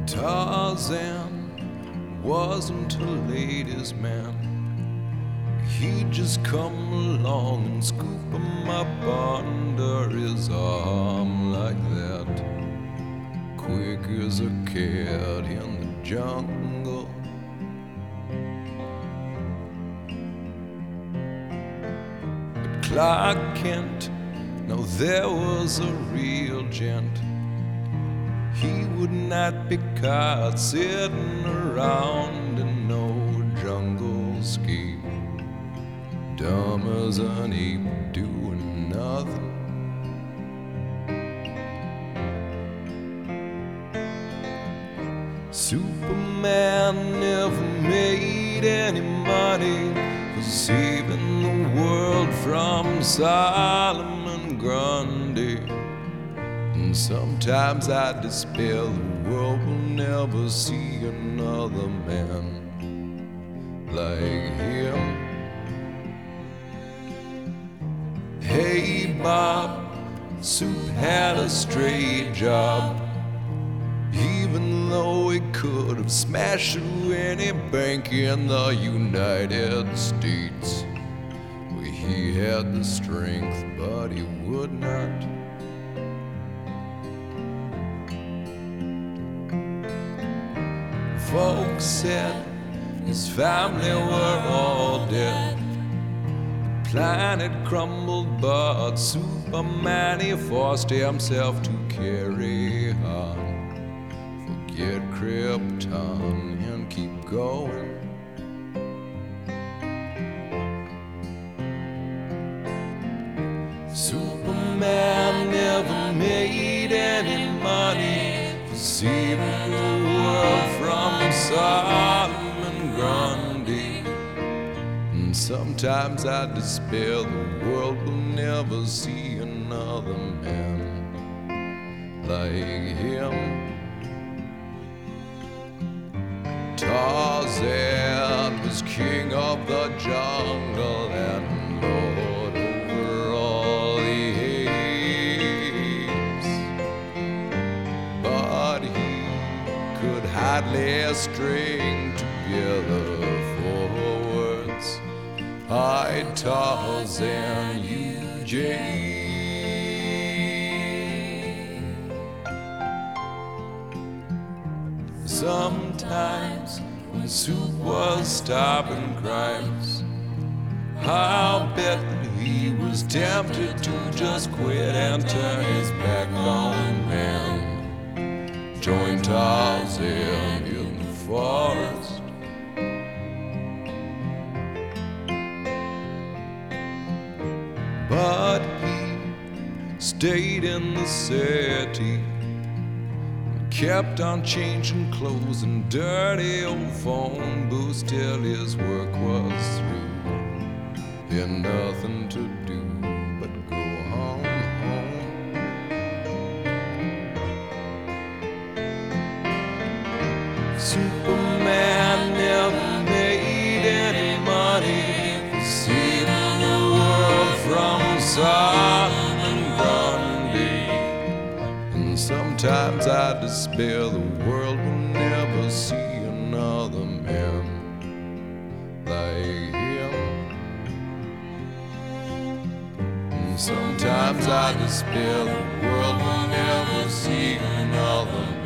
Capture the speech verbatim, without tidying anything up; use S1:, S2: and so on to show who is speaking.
S1: Tarzan wasn't a ladies' man. He'd just come along and scoop him up under his arm like that, quick as a cat in the jungle. But Clark Kent, now there was a real gent. He would not be caught sitting around in no jungle scheme, dumb as an ape doing nothing. Superman never made any money for saving the world from Solomon Grundy. And sometimes I despair the world will never see another man like him. Hey Bob, Soup had a straight job, even though he could have smashed through any bank in the United States. Well, he had the strength, but he would not. Folks said his family were all dead. The planet crumbled, but Superman, he forced himself to carry on. Forget Krypton and keep going. Superman never made any money for saving the world from Solomon Grundy. And sometimes I despair the world will never see another man like him. Tarzan was king of the jungle and lord over all the apes, but he could hardly string together four words. I, Tarzan, you, Jane. Sometimes when Soup was stopping crimes, I'll bet that he was tempted to just quit and turn his back on man. Join Tarzan in the forest. But he stayed in the city, kept on changing clothes and dirty old phone booths till his work was through. He had nothing to do but go home, home. Superman never made any money for saving the world from Solomon Grundy. And sometimes I despair the world will never see another man like him. And sometimes I despair the world will never see another man